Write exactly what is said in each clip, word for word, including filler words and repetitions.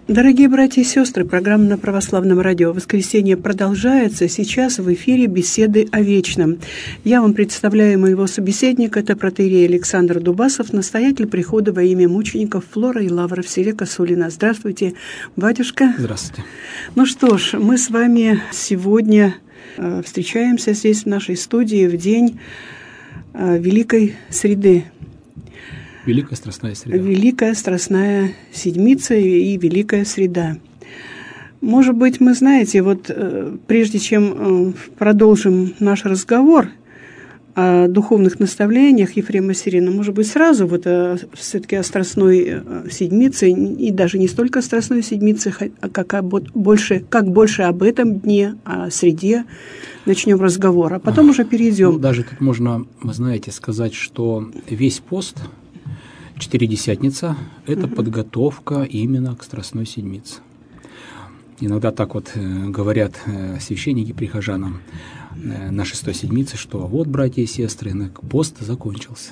Дорогие братья и сестры, программа на Православном радио «Воскресенье» продолжается. Сейчас в эфире беседы о вечном. Я вам представляю моего собеседника, это протоиерей Александр Дубасов, настоятель прихода во имя мучеников Флора и Лавра в селе Косулино. Здравствуйте, батюшка. Здравствуйте. Ну что ж, мы с вами сегодня э, встречаемся здесь, в нашей студии, в день э, Великой Среды. Великая Страстная Среда. Великая Страстная Седмица и Великая Среда. Может быть, мы знаете, вот э, прежде чем э, продолжим наш разговор о духовных наставлениях Ефрема Сирина, может быть, сразу вот э, все-таки о Страстной э, Седмице, и даже не столько о Страстной Седмице, а как, об, больше, как больше об этом дне, о среде начнем разговор, а потом а, уже перейдем. Ну, даже тут можно, вы знаете, сказать, что весь пост Четыредесятница – это uh-huh. подготовка именно к Страстной Седмице. Иногда так вот э, говорят э, священники прихожанам э, на Шестой Седмице, что вот, братья и сестры, пост закончился.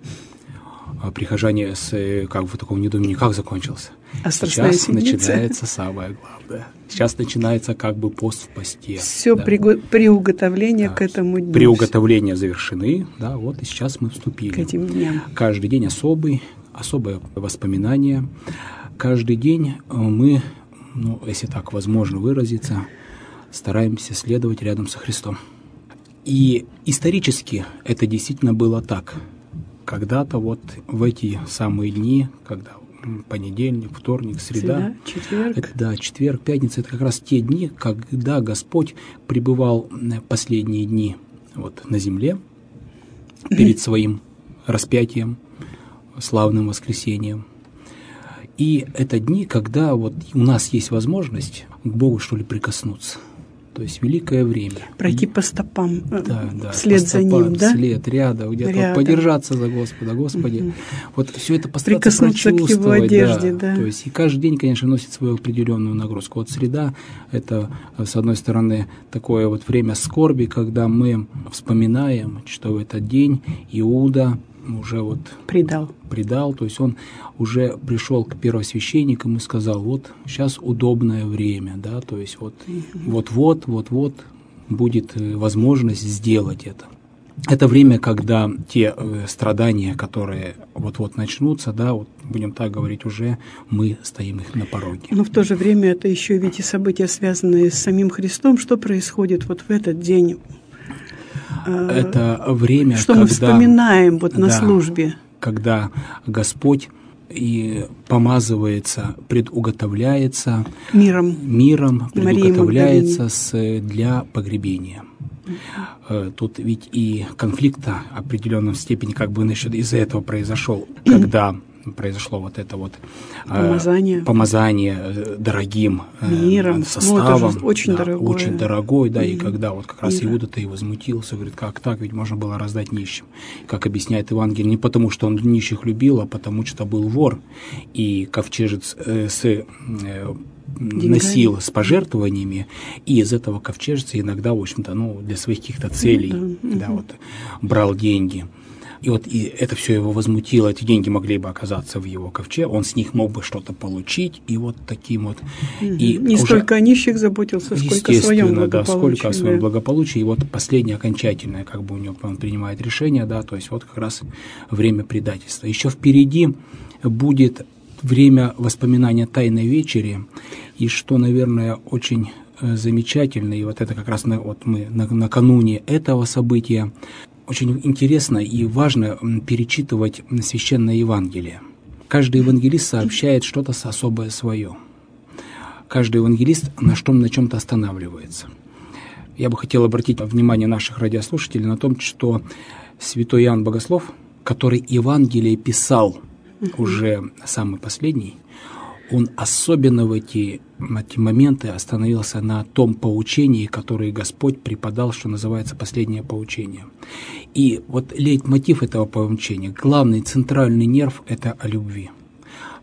А прихожане с, э, как в таком недоумении, как закончился? А Сейчас начинается самое главное. Сейчас начинается как бы пост в посте. Все да. приго- приуготовления да. к этому дню. Приуготовления завершены, да, вот и сейчас мы вступили. К этим дням. Каждый день особый, особое воспоминание. Каждый день мы, ну, если так возможно выразиться, стараемся следовать рядом со Христом. И исторически это действительно было так. Когда-то вот в эти самые дни, когда понедельник, вторник, среда, среда четверг. Это, да, четверг, пятница, это как раз те дни, когда Господь пребывал последние дни вот на земле перед своим распятием, славным воскресением. И это дни, когда вот у нас есть возможность к Богу, что ли, прикоснуться. То есть великое время. Пройти по стопам, да, да, вслед по за стопам, ним, да? Вслед, рядом, где-то рядом. Вот подержаться за Господа, Господи. Угу. Вот все это постараться прикоснуться прочувствовать. К его одежде, да. Да. То есть и каждый день, конечно, носит свою определенную нагрузку. Вот среда – это, с одной стороны, такое вот время скорби, когда мы вспоминаем, что в этот день Иуда уже вот предал. предал, то есть он уже пришел к первосвященникам и сказал, вот сейчас удобное время, да, то есть вот вот-вот, вот-вот будет возможность сделать это. Это время, когда те э, страдания, которые вот-вот начнутся, да, вот будем так говорить, уже мы стоим их на пороге. Но в то же время это еще ведь и события, связанные с самим Христом. Что происходит вот в этот день? Это время, что когда, мы вспоминаем вот на да, службе. Когда Господь и помазывается, предуготовляется миром, миром предуготовляется с, для погребения. Тут ведь и конфликт в определенном степени как бы из-за этого произошел, когда произошло вот это вот помазание, э, помазание дорогим миром, э, составом, ну, очень, да, дорогое. очень дорогой, да, Мир. И когда вот как раз Мира. Иуда-то и возмутился, говорит, как так, ведь можно было раздать нищим. Как объясняет Евангелие, не потому, что он нищих любил, а потому, что был вор, и ковчежец э, с э, носил с пожертвованиями, и из этого ковчежца иногда, в общем-то, ну, для своих каких-то целей, mm-hmm. да, вот, брал деньги. И вот и это все его возмутило, эти деньги могли бы оказаться в его ковче, он с них мог бы что-то получить, и вот таким вот... Mm-hmm. И не уже, столько о нищих заботился, сколько о своем благополучии. Да, сколько о своем да. благополучии, и вот последнее окончательное, как бы у него он принимает решение, да, то есть вот как раз время предательства. Еще впереди будет время воспоминания Тайной Вечери, и что, наверное, очень замечательно, и вот это как раз на, вот мы на, накануне этого события, очень интересно и важно перечитывать Священное Евангелие. Каждый евангелист сообщает что-то особое свое. Каждый евангелист на, что, на чем-то останавливается. Я бы хотел обратить внимание наших радиослушателей на том, что святой Иоанн Богослов, который Евангелие писал уже самый последний, он особенно в эти, в эти моменты остановился на том поучении, которое Господь преподал, что называется последнее поучение. И вот лейтмотив этого поучения, главный центральный нерв – это о любви.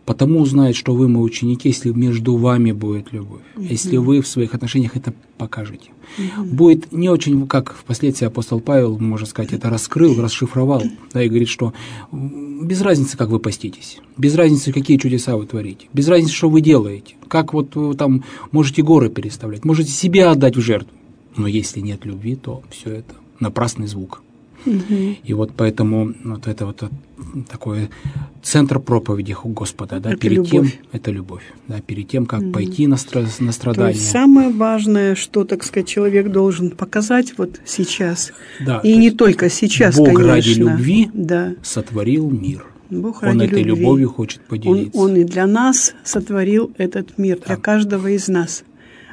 Потому узнает, что вы мои ученики, если между вами будет любовь, угу. если вы в своих отношениях это покажете. Угу. Будет не очень, как впоследствии апостол Павел, можно сказать, это раскрыл, расшифровал, да, и говорит, что без разницы, как вы поститесь, без разницы, какие чудеса вы творите, без разницы, что вы делаете, как вот вы там можете горы переставлять, можете себя отдать в жертву, но если нет любви, то все это напрасный звук. Угу. И вот поэтому вот это вот такой центр проповеди Господа, да, это перед любовь. тем, это любовь, да, перед тем, как угу. пойти на, стра- на страдания. То есть самое важное, что, так сказать, человек должен показать вот сейчас, да, и не только сейчас, Бог конечно. ради любви да. сотворил мир. Бог Он ради этой любви. любовью хочет поделиться. Он, он и для нас сотворил этот мир, да. для каждого из нас.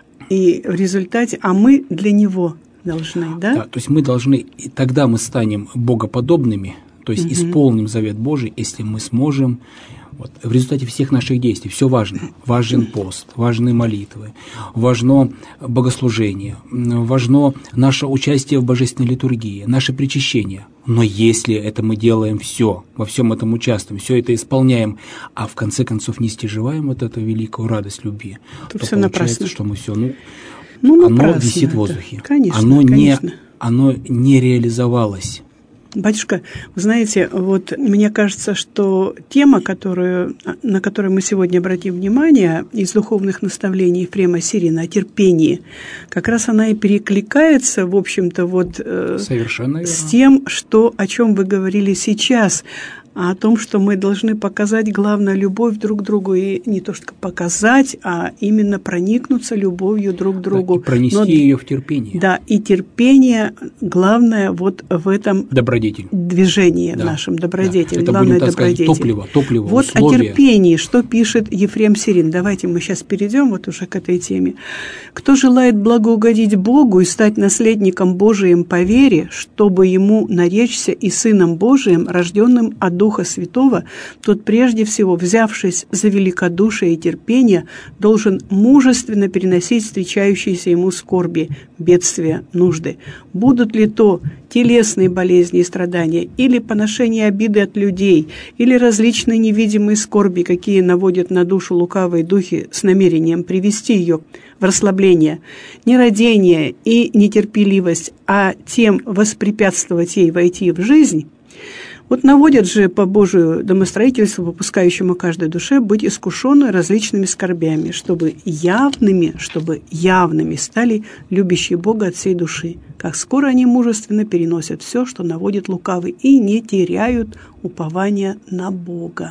И в результате, а мы для Него должны, да? Да, то есть мы должны, и тогда мы станем богоподобными, то есть угу. исполним завет Божий, если мы сможем, вот, в результате всех наших действий, все важно, важен пост, важны молитвы, важно богослужение, важно наше участие в божественной литургии, наше причащение. Но если это мы делаем все, во всем этом участвуем, все это исполняем, а в конце концов не стяживаем вот эту великую радость любви, то, то получается, напрасно. Что мы все, ну, ну оно висит в воздухе, конечно, оно, конечно. Не, оно не реализовалось. Батюшка, вы знаете, вот мне кажется, что тема, которую, на которую мы сегодня обратим внимание, из духовных наставлений Ефрема Сирина о терпении, как раз она и перекликается, в общем-то, вот Совершенно с тем, что, о чем вы говорили сейчас, а о том, что мы должны показать, главное, любовь друг к другу, и не то что показать, а именно проникнуться любовью друг к другу. Да, и пронести Но, ее в терпение. Да, и терпение, главное, вот в этом добродетель. движении да. нашем, добродетель, да. Это главное, будет, так добродетель. Сказать, топливо, топливо, вот условия. О терпении, что пишет Ефрем Сирин. Давайте мы сейчас перейдем вот уже к этой теме. «Кто желает благоугодить Богу и стать наследником Божиим по вере, чтобы ему наречься и Сыном Божиим, рожденным от Духа Святого, тот прежде всего, взявшись за великодушие и терпение, должен мужественно переносить встречающиеся ему скорби, бедствия, нужды. Будут ли то телесные болезни и страдания, или поношение обиды от людей, или различные невидимые скорби, какие наводят на душу лукавые духи с намерением привести ее в расслабление, нерадение и нетерпеливость, а тем воспрепятствовать ей войти в жизнь, вот наводят же по Божию домостроительству, попускающему каждой душе быть искушенной различными скорбями, чтобы явными, чтобы явными стали любящие Бога от всей души. Как скоро они мужественно переносят все, что наводит лукавый, и не теряют упования на Бога».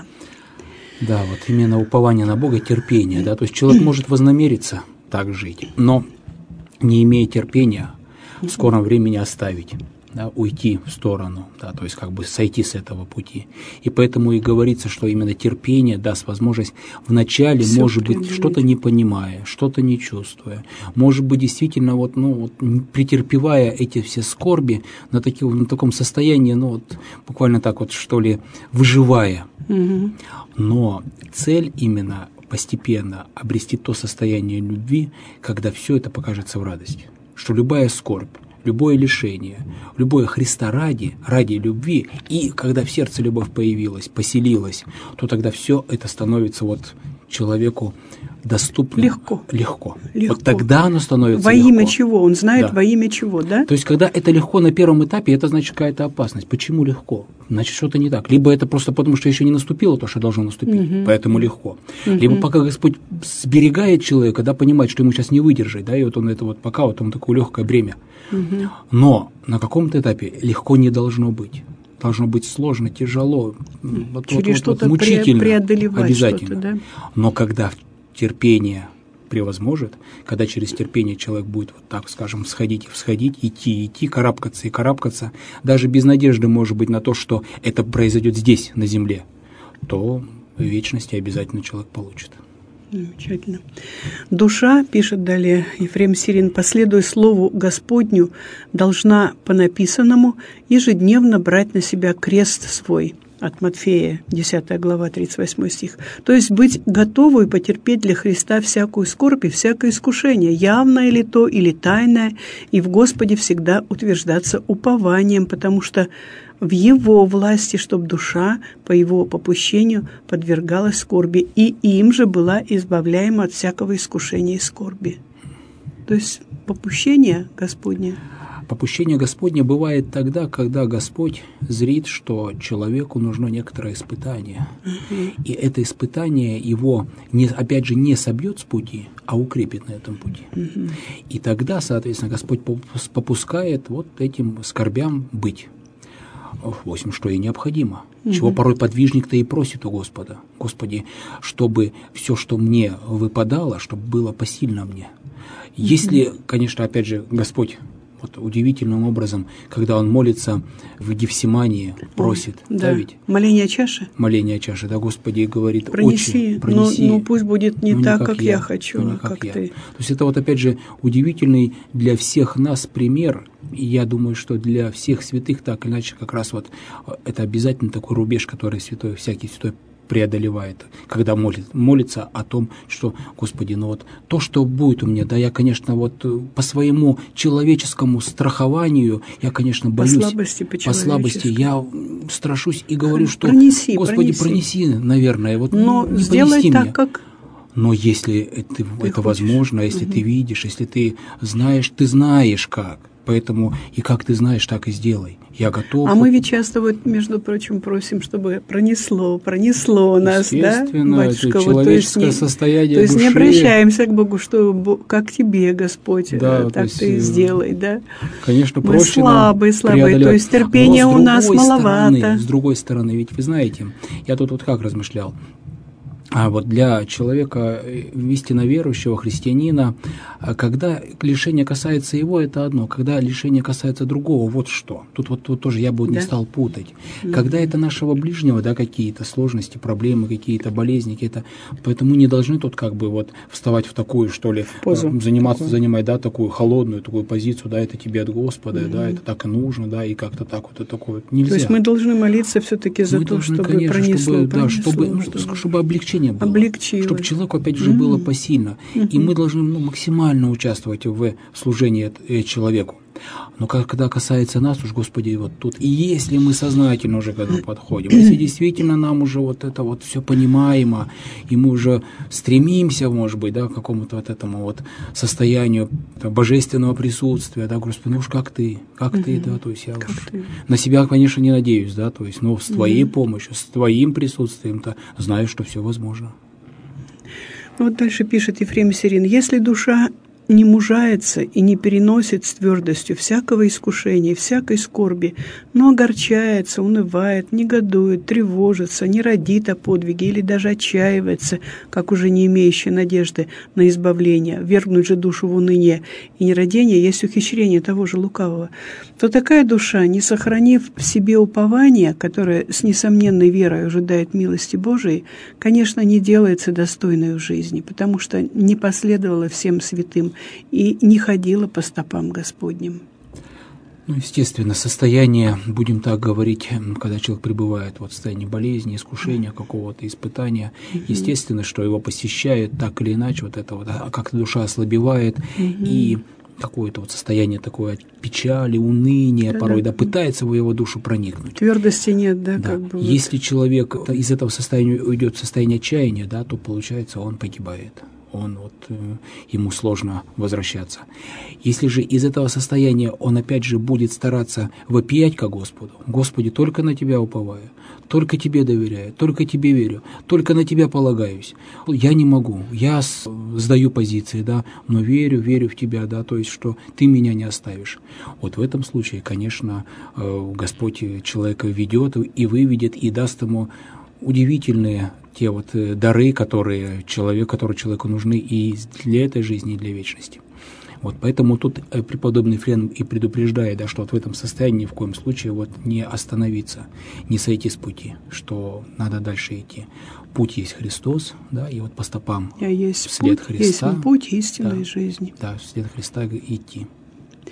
Да, вот именно упование на Бога, терпение, да, то есть человек может вознамериться так жить, но не имея терпения, в скором времени оставить. Да, уйти в сторону, да, то есть как бы сойти с этого пути. И поэтому и говорится, что именно терпение даст возможность вначале, Всё может быть, что-то не понимая, что-то не чувствуя, может быть, действительно, вот, ну, вот, претерпевая эти все скорби на, таких, на таком состоянии, ну, вот, буквально так вот, что ли, выживая. Угу. Но цель именно постепенно обрести то состояние любви, когда все это покажется в радости, что любая скорбь, любое лишение, любое Христа ради, ради любви, и когда в сердце любовь появилась, поселилась, то тогда все это становится вот человеку доступно. Легко. Легко. Легко. Вот тогда оно становится Во легко. имя чего? Он знает, да. Во имя чего, да? То есть, когда это легко на первом этапе, это значит какая-то опасность. Почему легко? Значит, что-то не так. Либо это просто потому, что еще не наступило то, что должно наступить, угу. поэтому легко. Угу. Либо пока Господь сберегает человека, да, понимает, что ему сейчас не выдержать, да, и вот он это вот пока вот он такое легкое бремя. Угу. Но на каком-то этапе легко не должно быть. Должно быть сложно, тяжело, вот, через вот, что-то вот, мучительно, преодолевать обязательно. Что-то, да? Но когда терпение превозможет, когда через терпение человек будет вот так, скажем, сходить и всходить, идти, идти, карабкаться и карабкаться, даже без надежды, может быть, на то, что это произойдет здесь, на земле, то в вечности обязательно человек получит. Замечательно. Душа, пишет далее Ефрем Сирин, последуя слову Господню, должна по написанному ежедневно брать на себя крест свой. От Матфея, десятая глава, тридцать восьмой стих. То есть быть готовой потерпеть для Христа всякую скорбь и всякое искушение, явное ли то или тайное, и в Господе всегда утверждаться упованием, потому что в Его власти, чтобы душа по Его попущению подвергалась скорби, и им же была избавляема от всякого искушения и скорби. То есть попущение Господне. Попущение Господне бывает тогда, когда Господь зрит, что человеку нужно некоторое испытание. Uh-huh. И это испытание его, не, опять же, не собьет с пути, а укрепит на этом пути. Uh-huh. И тогда, соответственно, Господь попускает вот этим скорбям быть. В общем, что и необходимо. Uh-huh. Чего порой подвижник-то и просит у Господа. Господи, чтобы все, что мне выпадало, чтобы было посильно мне. Uh-huh. Если, конечно, опять же, Господь вот удивительным образом, когда он молится в Гефсимании, просит, да, да ведь? Моление чаши? Моление чаши, да, Господи, говорит, пронеси, очень, пронеси. Ну, ну пусть будет не ну, так, не как, как я, я хочу, ну, а как, как ты. То есть это вот опять же удивительный для всех нас пример, и я думаю, что для всех святых так или иначе как раз вот это обязательно такой рубеж, который святой, всякий святой преодолевает, когда молит, молится о том, что, Господи, ну вот то, что будет у меня, да, я, конечно, вот по своему человеческому страхованию, я, конечно, боюсь. По слабости, по, по слабости, я страшусь и говорю, что, пронеси, Господи, пронеси, пронеси, наверное, вот но не сделай понести так, мне. как Но если это, это возможно, если угу. ты видишь, если ты знаешь, ты знаешь как, поэтому и как ты знаешь, так и сделай. Я готов. А мы ведь часто, вот, между прочим, просим, чтобы пронесло, пронесло нас, да, батюшка? Это вот, человеческое то есть, состояние То есть души. не обращаемся к Богу, что как тебе, Господь, да, так есть, ты сделай, да? Конечно, мы проще слабые, слабые, то есть терпения у нас маловато. Стороны, с другой стороны, ведь вы знаете, я тут вот как размышлял, а вот для человека, истинно верующего, христианина, когда лишение касается его, это одно. Когда лишение касается другого, вот что. Тут вот тут тоже я бы да? не стал путать. Mm-hmm. Когда это нашего ближнего, да, какие-то сложности, проблемы, какие-то болезни, какие-то... Поэтому не должны тут как бы вот вставать в такую, что ли, позу. заниматься, такую. занимать, да, такую холодную, такую позицию, да, это тебе от Господа, mm-hmm. да, это так и нужно, да, и как-то так вот это такое. Нельзя. То есть мы должны молиться все-таки за мы то, должны, чтобы конечно, пронесло, чтобы, пронесло, да, чтобы, ну, чтобы... чтобы облегчение было, облегчило. Чтобы человеку, опять же, mm-hmm. было посильно. Mm-hmm. И мы должны ну, максимально участвовать в служении человеку. Но когда касается нас, уж, Господи, вот тут, и если мы сознательно уже к этому подходим, если действительно нам уже вот это вот все понимаемо, и мы уже стремимся, может быть, да, к какому-то вот этому вот состоянию божественного присутствия, да, Господи, ну уж как ты, как mm-hmm. ты, да, то есть я как уж ты? На себя, конечно, не надеюсь, да, то есть, но с Твоей mm-hmm. помощью, с Твоим присутствием-то знаю, что все возможно. Вот дальше пишет Ефрем Сирин: «Если душа не мужается и не переносит с твердостью всякого искушения, всякой скорби, но огорчается, унывает, негодует, тревожится, не родит о подвиге или даже отчаивается, как уже не имеющий надежды на избавление, вергнуть же душу в уныние, и нерадение есть ухищрение того же лукавого, то такая душа, не сохранив в себе упование, которое с несомненной верой ожидает милости Божией, конечно, не делается достойной в жизни, потому что не последовала всем святым и не ходила по стопам Господним». Ну, естественно, состояние, будем так говорить, когда человек пребывает вот в состоянии болезни, искушения, какого-то испытания, mm-hmm. естественно, что его посещает так или иначе, вот это вот, как-то душа ослабевает, mm-hmm. и какое-то вот состояние такое печали, уныния, да, порой, да, да, пытается в его душу проникнуть. Твердости нет, да, да. как бы. Если вот. человек из этого состояния уйдет в состояние отчаяния, да, то, получается, он погибает. Он вот, э, ему сложно возвращаться. Если же из этого состояния он опять же будет стараться вопиять ко Господу: «Господи, только на Тебя уповаю, только Тебе доверяю, только Тебе верю, только на Тебя полагаюсь. Я не могу, я сдаю позиции, да, но верю, верю в Тебя, да, то есть, что Ты меня не оставишь». Вот в этом случае, конечно, э, Господь человека ведет и выведет, и даст ему удивительные те вот дары, которые, человек, которые человеку нужны и для этой жизни, и для вечности. Вот поэтому тут преподобный Ефрем и предупреждает, да, что вот в этом состоянии ни в коем случае вот не остановиться, не сойти с пути, что надо дальше идти. Путь есть Христос, да, и вот по стопам Я есть вслед путь, Христа. Есть путь истинной да, жизни. Да, вслед Христа идти.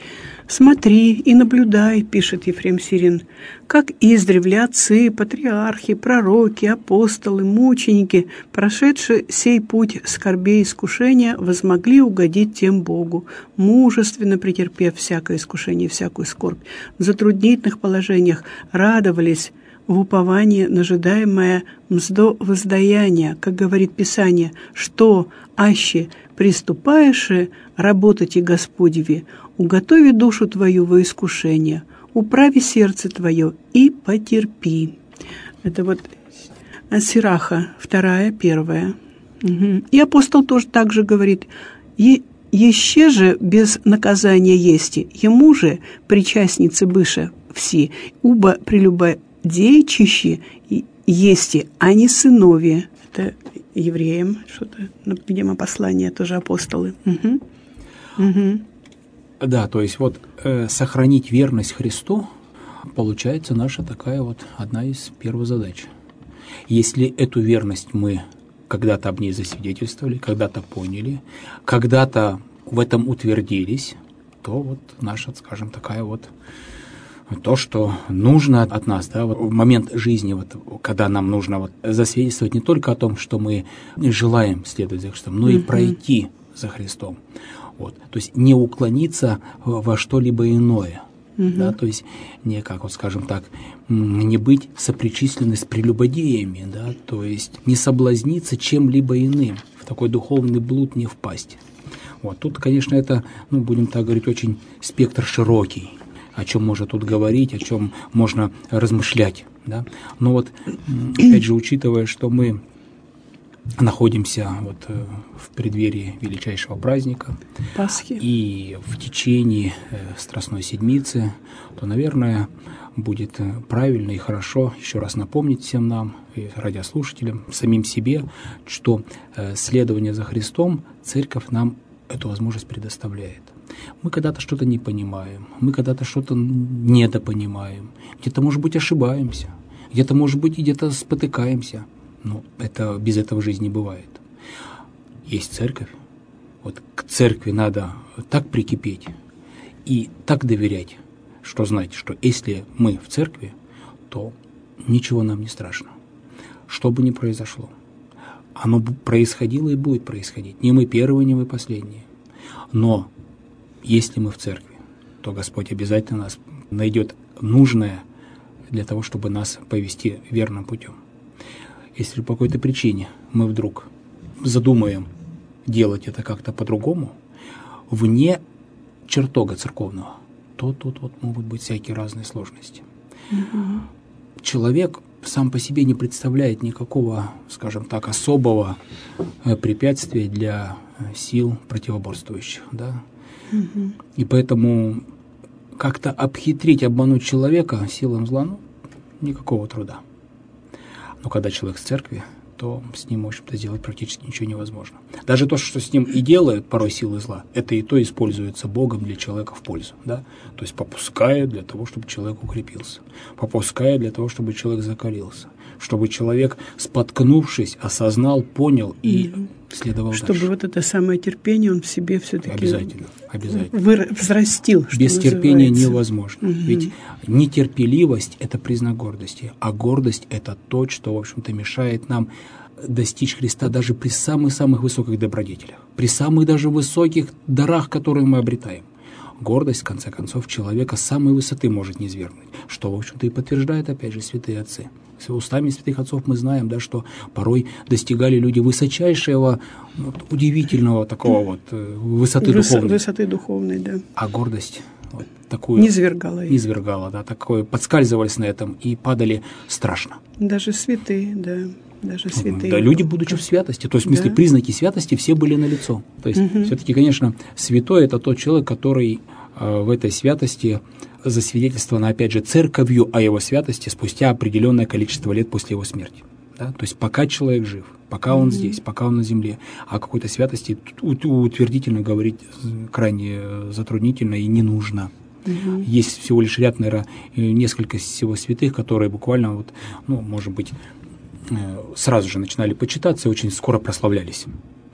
«Смотри и наблюдай», — пишет Ефрем Сирин, «как издревле отцы, патриархи, пророки, апостолы, мученики, прошедшие сей путь скорбей и искушения, возмогли угодить тем Богу, мужественно претерпев всякое искушение и всякую скорбь, в затруднительных положениях радовались в уповании на ожидаемое мздо воздаяние, как говорит Писание, что, аще приступаешь работать и Господеви, уготови душу твою во искушение, управи сердце твое и потерпи». Это вот от Сираха, вторая, первая. Угу. И апостол тоже так же говорит: «Е- «Еще же без наказания ести, ему же причастницы быша все, уба прелюбодейчищи ести, а не сынове». Это евреям, что-то, видимо, послание тоже апостолы. Угу. Угу. Да, то есть вот э, сохранить верность Христу, получается наша такая вот одна из первых задач. Если эту верность мы когда-то об ней засвидетельствовали, когда-то поняли, когда-то в этом утвердились, то вот наша, скажем, такая вот то, что нужно от нас, да, вот в момент жизни, вот, когда нам нужно вот засвидетельствовать не только о том, что мы желаем следовать за Христом, но и пройти за Христом. Вот. То есть не уклониться во что-либо иное. Угу. Да, то есть не, как вот, скажем так, не быть сопричисленны с прелюбодеями, да, то есть не соблазниться чем-либо иным, в такой духовный блуд не впасть. Вот. Тут, конечно, это, ну, будем так говорить, очень спектр широкий, о чем можно тут говорить, о чем можно размышлять. Да? Но вот, опять же, учитывая, что мы находимся вот в преддверии величайшего праздника Пасхи и в течение Страстной Седмицы, то, наверное, будет правильно и хорошо еще раз напомнить всем нам, и радиослушателям, самим себе, что следование за Христом Церковь нам эту возможность предоставляет. Мы когда-то что-то не понимаем, мы когда-то что-то недопонимаем, где-то, может быть, ошибаемся, где-то, может быть, и где-то спотыкаемся. Но это, без этого жизни не бывает. Есть церковь. Вот к церкви надо так прикипеть и так доверять, что знать, что если мы в церкви, то ничего нам не страшно. Что бы ни произошло. Оно происходило и будет происходить. Не мы первые, не мы последние. Но если мы в церкви, то Господь обязательно нас найдет нужное для того, чтобы нас повести верным путем. Если по какой-то причине мы вдруг задумаем делать это как-то по-другому, вне чертога церковного, то тут вот могут быть всякие разные сложности. Mm-hmm. Человек сам по себе не представляет никакого, скажем так, особого препятствия для сил противоборствующих. Да? Mm-hmm. И поэтому как-то обхитрить, обмануть человека силам зла, ну, никакого труда. Но когда человек в церкви, то с ним, в общем-то, сделать практически ничего невозможно. Даже то, что с ним и делают порой силы зла, это и то используется Богом для человека в пользу. Да? То есть попускает для того, чтобы человек укрепился. Попускает для того, чтобы человек закалился. Чтобы человек, споткнувшись, осознал, понял и mm-hmm. следовал чтобы дальше. Чтобы вот это самое терпение он в себе все-таки обязательно, обязательно. Вы... взрастил. Что без называется. Терпения невозможно. Mm-hmm. Ведь нетерпеливость – это признак гордости, а гордость – это то, что, в общем-то, мешает нам достичь Христа даже при самых-самых высоких добродетелях, при самых даже высоких дарах, которые мы обретаем. Гордость, в конце концов, человека с самой высоты может низвергнуть, что, в общем-то, и подтверждают, опять же, святые отцы. С устами святых отцов мы знаем, да, что порой достигали люди высочайшего, вот, удивительного такого вот высоты Выс- духовной. Высоты духовной, да. А гордость вот, такую низвергала, низвергала, да, такое, подскальзывались на этом и падали страшно. Даже святые, да. Даже святые. Да, люди, будучи в святости, то есть, в смысле, да. признаки святости все были налицо. То есть, угу. все-таки, конечно, святой – это тот человек, который э, в этой святости засвидетельствован, опять же, церковью о его святости спустя определенное количество лет после его смерти. Да? То есть, пока человек жив, пока он угу. здесь, пока он на земле, о какой-то святости утвердительно говорить крайне затруднительно и не нужно. Угу. Есть всего лишь ряд, наверное, несколько всего святых, которые буквально, вот, ну, может быть, сразу же начинали почитаться и очень скоро прославлялись.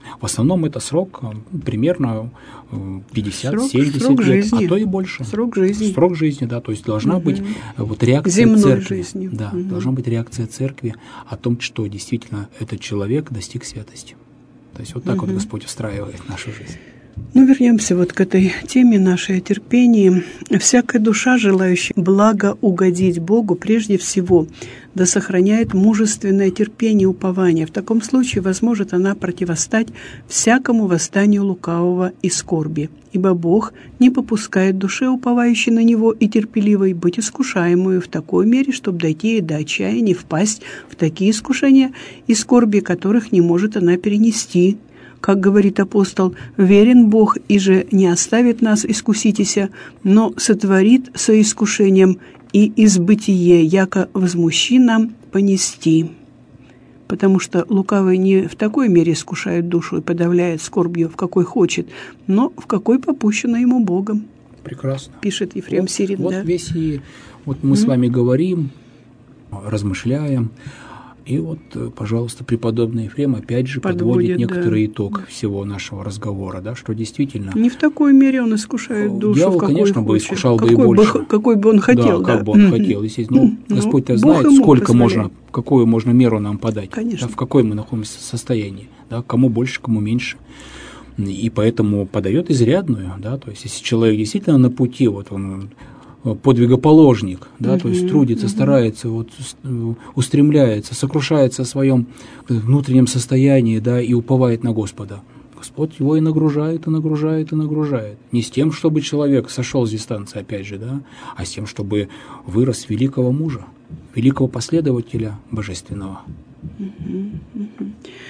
В основном это срок примерно пятьдесят-семьдесят срок лет, жизни. А то и больше. Срок жизни. Срок жизни, да, то есть должна угу. быть вот реакция земной церкви. Жизни. Да, угу. должна быть реакция церкви о том, что действительно этот человек достиг святости. То есть вот так угу. вот Господь устраивает нашу жизнь. Ну, вернемся вот к этой теме нашей о терпении. «Всякая душа, желающая благо угодить Богу, прежде всего, да сохраняет мужественное терпение и упование. В таком случае возможет она противостать всякому восстанию лукавого и скорби. Ибо Бог не попускает душе, уповающей на Него и терпеливой, быть искушаемую в такой мере, чтобы дойти и до отчаяния, впасть в такие искушения и скорби, которых не может она перенести». Как говорит апостол, «Верен Бог, и же не оставит нас искуситеся, но сотворит со искушением и избытие, яко возмущи нам понести». Потому что лукавый не в такой мере искушает душу и подавляет скорбью, в какой хочет, но в какой попущено ему Богом. Прекрасно. Пишет Ефрем вот, Сирин. Вот да. весь и вот мы mm-hmm. с вами говорим, размышляем. И вот, пожалуйста, преподобный Ефрем опять же подводит, подводит некоторый да. итог всего нашего разговора, да, что действительно... Не в такой мере он искушает душу, Дьявол, в какой конечно, хочет. бы искушал какой бы и больше. Бы, какой бы он хотел, да. да. как бы он mm-hmm. хотел, естественно. Ну, ну, Господь-то знает, сколько можно, какую можно меру нам подать, да, в какой мы находимся состоянии, да, кому больше, кому меньше. И поэтому подает изрядную, да, то есть если человек действительно на пути, вот он... подвигоположник, да, uh-huh, то есть трудится, uh-huh. старается, вот, устремляется, сокрушается о своем внутреннем состоянии, да, и уповает на Господа. Господь его и нагружает, и нагружает, и нагружает. Не с тем, чтобы человек сошел с дистанции, опять же, да, а с тем, чтобы вырос великого мужа, великого последователя божественного. Uh-huh, uh-huh.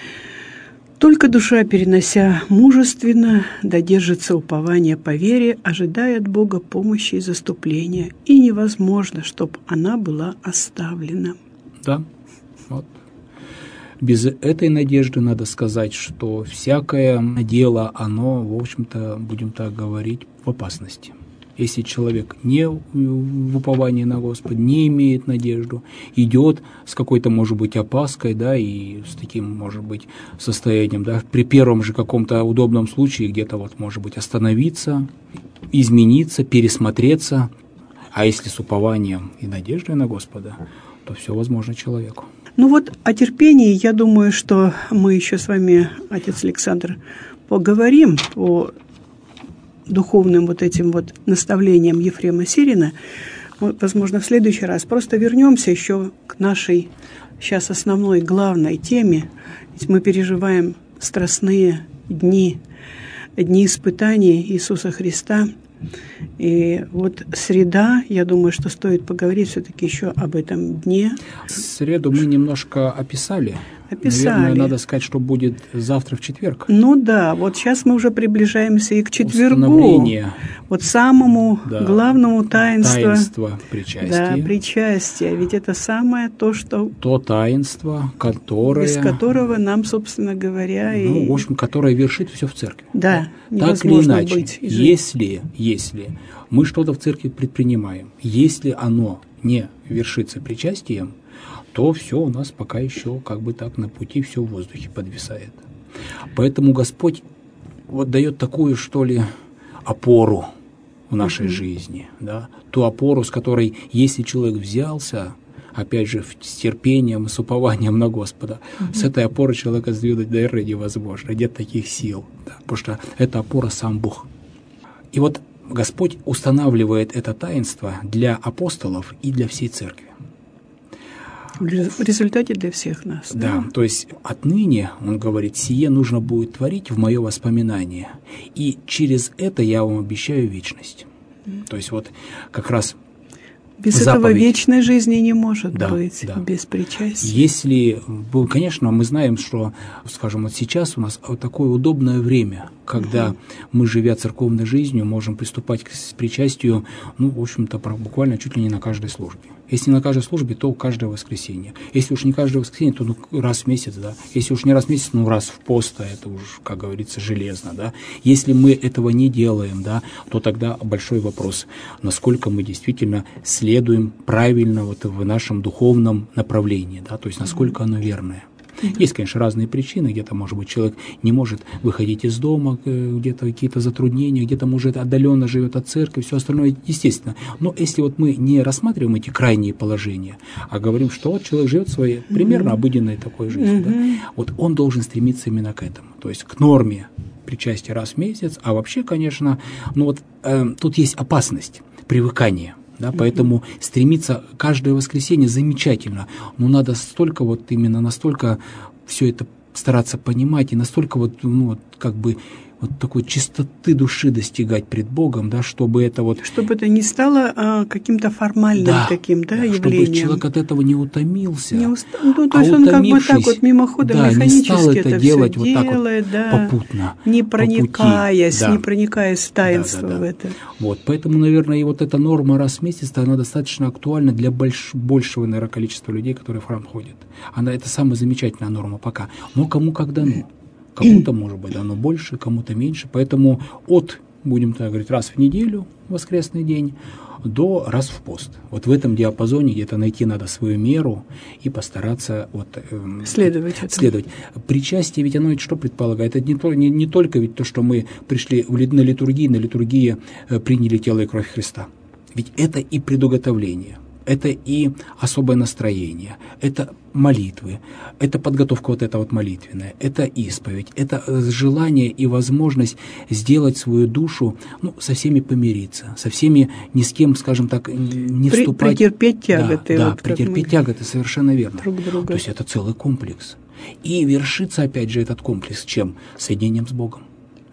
Только душа, перенося мужественно, додержится упования по вере, ожидая от Бога помощи и заступления, и невозможно, чтобы она была оставлена. Да, вот. Без этой надежды надо сказать, что всякое дело, оно, в общем-то, будем так говорить, в опасности. Если человек не в уповании на Господа, не имеет надежду, идет с какой-то, может быть, опаской, да, и с таким, может быть, состоянием, да, при первом же каком-то удобном случае где-то вот, может быть, остановиться, измениться, пересмотреться, а если с упованием и надеждой на Господа, то все возможно человеку. Ну вот о терпении, я думаю, что мы еще с вами, отец Александр, поговорим о духовным вот этим вот наставлением Ефрема Сирина, мы, возможно, в следующий раз просто вернемся еще к нашей сейчас основной, главной теме. Ведь мы переживаем страстные дни, дни испытаний Иисуса Христа. И вот среда, я думаю, что стоит поговорить все-таки еще об этом дне. Среду мы немножко описали. Описали. Наверное, надо сказать, что будет завтра в четверг. Ну да, вот сейчас мы уже приближаемся и к четвергу. Установление. Вот самому да. главному таинству. Таинство причастия. Да, причастие. Ведь это самое то, что... То таинство, которое... Без которого нам, собственно говоря... Ну, и... в общем, которое вершит все в церкви. Да, так или иначе, быть если, если мы что-то в церкви предпринимаем, если оно не вершится причастием, то все у нас пока еще как бы так на пути, все в воздухе подвисает. Поэтому Господь вот дает такую, что ли, опору в нашей mm-hmm. жизни, да? Ту опору, с которой, если человек взялся, опять же, с терпением, с упованием на Господа, mm-hmm. с этой опорой человека сдвинуть, наверное, невозможно, нет таких сил, да? Потому что эта опора сам Бог. И вот Господь устанавливает это таинство для апостолов и для всей церкви. В результате для всех нас. Да, да, то есть отныне, он говорит, сие нужно будет творить в мое воспоминание, и через это я вам обещаю вечность. Mm. То есть вот как раз без заповедь. Этого вечной жизни не может да, быть, да. без причастия. Если, конечно, мы знаем, что, скажем, вот сейчас у нас такое удобное время, когда угу. мы, живя церковной жизнью, можем приступать к причастию, ну, в общем-то, буквально чуть ли не на каждой службе. Если не на каждой службе, то каждое воскресенье. Если уж не каждое воскресенье, то ну, раз в месяц, да. Если уж не раз в месяц, ну, раз в пост, это уж, как говорится, железно, да. Если мы этого не делаем, да, то тогда большой вопрос, насколько мы действительно следуем правильно вот в нашем духовном направлении, да, то есть насколько оно верное. Mm-hmm. Есть, конечно, разные причины. Где-то, может быть, человек не может выходить из дома, где-то какие-то затруднения, где-то, может, отдаленно живет от церкви, все остальное, естественно. Но если вот мы не рассматриваем эти крайние положения, а говорим, что вот человек живет своей примерно обыденной такой жизнью, mm-hmm. да, вот он должен стремиться именно к этому, то есть к норме причастия раз в месяц, а вообще, конечно, ну вот э, тут есть опасность привыкания. Да, mm-hmm. Поэтому стремиться каждое воскресенье замечательно, но надо столько вот именно настолько все это стараться понимать и настолько вот, ну, вот как бы вот такой чистоты души достигать пред Богом, да, чтобы это вот... Чтобы это не стало а, каким-то формальным да, таким, да, да, явлением. Чтобы человек от этого не утомился. Не уст... Ну, то есть а он как бы так вот мимоходом, да, механически не стал это, это делать вот делает, так вот да, попутно. Не проникаясь, да. не проникаясь в таинство да, да, да. в это. Вот, поэтому, наверное, и вот эта норма раз в месяц, она достаточно актуальна для больш... большего, наверное, количества людей, которые в храм ходят. Она, это самая замечательная норма пока. Но кому как дано. Кому-то, может быть, дано больше, кому-то меньше. Поэтому от, будем так говорить, раз в неделю, воскресный день, до раз в пост. Вот в этом диапазоне где-то найти надо свою меру и постараться вот, э, следовать. следовать. Причастие, ведь оно ведь что предполагает? Это не, то, не, не только ведь то, что мы пришли в, на литургии, на литургии э, приняли тело и кровь Христа. Ведь это и предуготовление. Это и особое настроение, это молитвы, это подготовка вот эта вот молитвенная, это исповедь, это желание и возможность сделать свою душу, ну, со всеми помириться, со всеми ни с кем, скажем так, не При, вступать. Претерпеть тяготы. Да, вот да претерпеть тяготы, совершенно верно. Друг друга. То есть это целый комплекс. И вершится, опять же, этот комплекс чем? Соединением с Богом.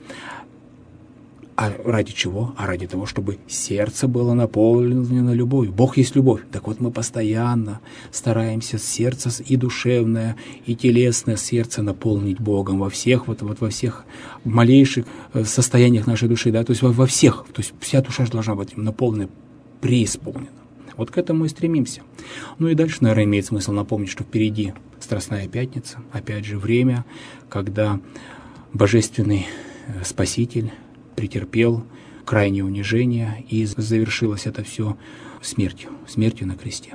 А ради чего? А ради того, чтобы сердце было наполнено любовью. Бог есть любовь. Так вот мы постоянно стараемся сердце и душевное, и телесное сердце наполнить Богом во всех, вот, вот во всех малейших состояниях нашей души, да, то есть во, во всех, то есть вся душа должна быть наполнена, преисполнена. Вот к этому и стремимся. Ну и дальше, наверное, имеет смысл напомнить, что впереди Страстная Пятница, опять же, время, когда Божественный Спаситель претерпел крайнее унижение, и завершилось это все смертью, смертью на кресте.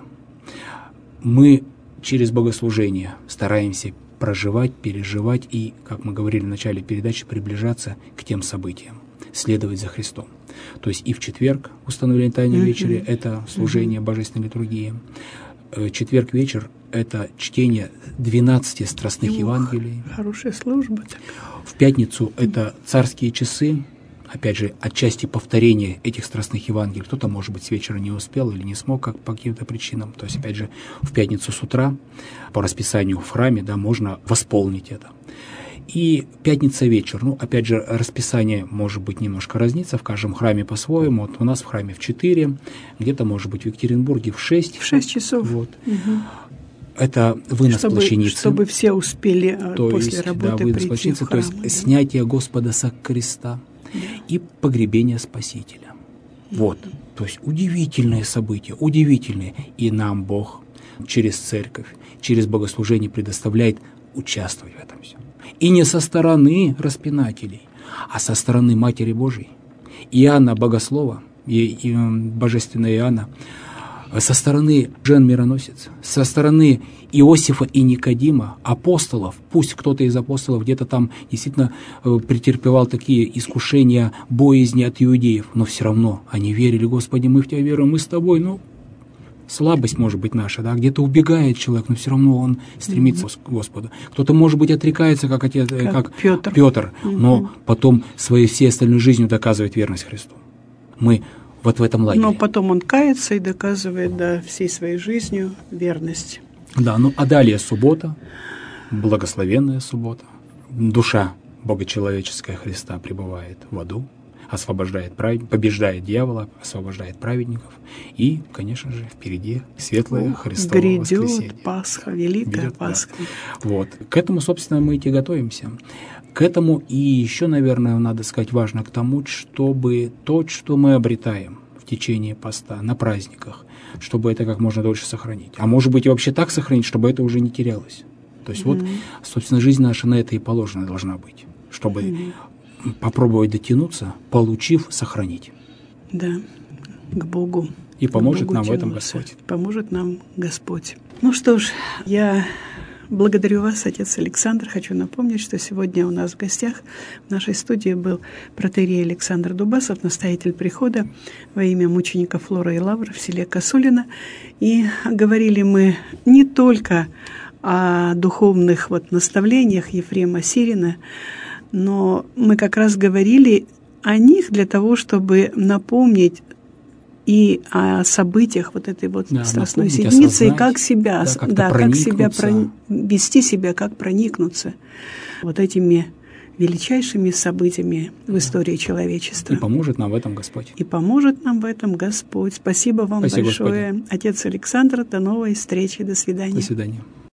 Мы через богослужение стараемся проживать, переживать и, как мы говорили в начале передачи, приближаться к тем событиям, следовать за Христом. То есть и в четверг, установление Тайной mm-hmm. вечери, это служение mm-hmm. Божественной литургии. Четверг вечер – это чтение двенадцати страстных Ух, Евангелий. Хорошая служба. В пятницу – это царские часы. Опять же, отчасти повторение этих страстных Евангелий. Кто-то, может быть, с вечера не успел или не смог как, по каким-то причинам. То есть, опять же, в пятницу с утра по расписанию в храме, да, можно восполнить это. И пятница вечер. Ну, опять же, расписание может быть немножко разнится. В каждом храме по-своему. Вот у нас в храме в четыре, где-то, может быть, в Екатеринбурге в шесть. В шесть часов. Вот. Угу. Это вынос чтобы, плащаницы. Чтобы все успели то после есть, работы да, вынос прийти плащаницы, в храм. то есть, снятие Господа со креста. И погребение Спасителя. Вот. То есть удивительные события, удивительные. И нам Бог через церковь, через богослужение предоставляет участвовать в этом всем. И не со стороны распинателей, а со стороны Матери Божией. Иоанна Богослова, и, и, божественная Иоанна, со стороны жен-мироносец, со стороны Иосифа и Никодима, апостолов, пусть кто-то из апостолов где-то там действительно э, претерпевал такие искушения, боязни от иудеев, но все равно они верили: Господи, мы в Тебя веруем, мы с Тобой. Ну, слабость может быть наша, да, где-то убегает человек, но все равно он стремится mm-hmm. к Господу. Кто-то, может быть, отрекается, как, отец, как, как Петр, Петр mm-hmm. но потом своей всей остальной жизнью доказывает верность Христу. Мы вот в этом лагере. Но потом он кается и доказывает, да, всей своей жизнью верность. Да, ну а далее суббота, благословенная суббота. Душа богочеловеческая Христа пребывает в аду, освобождает праведников, побеждает дьявола, освобождает праведников. И, конечно же, впереди светлое Ох, Христово грядет воскресенье. Пасха, Великая грядет, Пасха. Да. Вот. К этому, собственно, мы и готовимся. К этому и еще, наверное, надо сказать, важно к тому, чтобы то, что мы обретаем в течение поста, на праздниках, чтобы это как можно дольше сохранить. А может быть, и вообще так сохранить, чтобы это уже не терялось. То есть mm-hmm. вот, собственно, жизнь наша на это и положена должна быть, чтобы mm-hmm. попробовать дотянуться, получив, сохранить. Да, к Богу. И поможет Богу нам тянуться. в этом Господь. Поможет нам Господь. Ну что ж, я Благодарю вас, отец Александр. Хочу напомнить, что сегодня у нас в гостях в нашей студии был протоиерей Александр Дубасов, настоятель прихода во имя мученика Флора и Лавра в селе Косулино. И говорили мы не только о духовных вот наставлениях Ефрема Сирина, но мы как раз говорили о них для того, чтобы напомнить и о событиях вот этой вот да, Страстной Седмицы, и как себя, да, да, как себя про, вести себя, как проникнуться вот этими величайшими событиями в истории человечества. И поможет нам в этом Господь. И поможет нам в этом Господь. Спасибо вам Спасибо, большое, Господи. Отец Александр. До новой встречи. До свидания. До свидания.